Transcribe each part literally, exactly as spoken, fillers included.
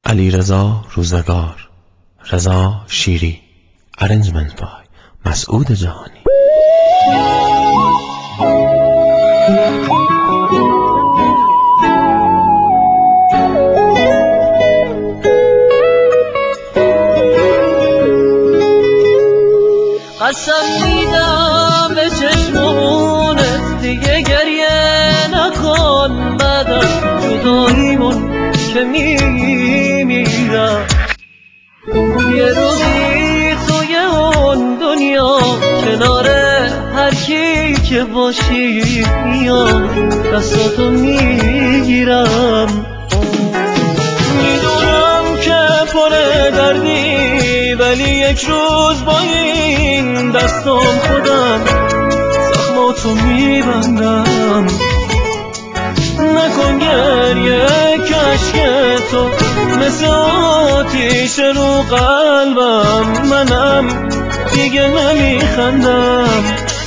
علیرضا روزگار، رضا شیری، ارنجمنت بای مسعود جهانی. قسم میدم به چشمونت دیگه گریه نکن، بعد از جداییمون که میمیرم. یه روزی توی اون دنیا کنار هر کی که باشی میام دستاتو میگیرم. میدونم که پر دردی ولی یک روز با این دستم خودم زخماتو میبندم. نکن گریه که عشق تو مثل آتیش رو قلبم، منم دیگه نمیخندم.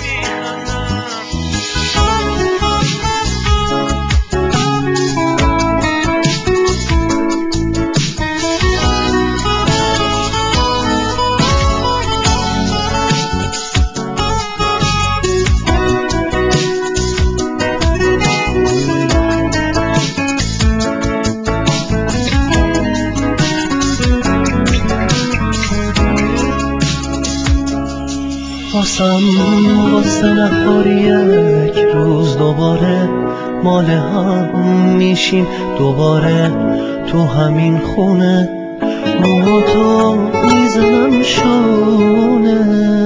واسم واسه نخوری یک روز دوباره مال هم میشیم دوباره تو همین خونه، موهاتو میزنم شونه.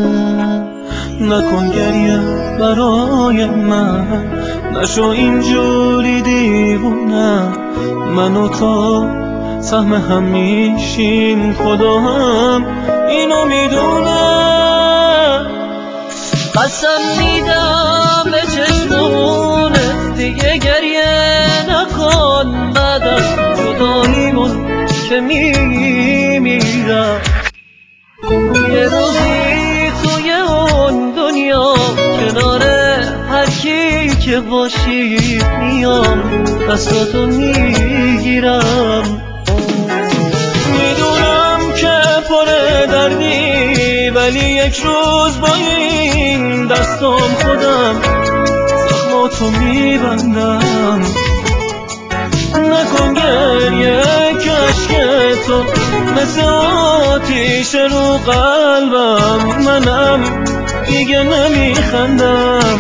نکن گریه برای من، نشو اینجوری دیوونه. من و تو سهم هم میشیم، خدا هم اینو میدونه. قسم میدم به چشمونت دیگه گریه نکن، بعد از جداییمون که میمیرم. یه روزی توی اون دنیا کنار هر کی که باشی میام دستاتو میگیرم. میدونم که پر دردی ولی یک روز با این دستم خودم زخماتو میبندم. نکن گریه که عشق تو مثل آتیش رو قلبم، منم دیگه نمیخندم.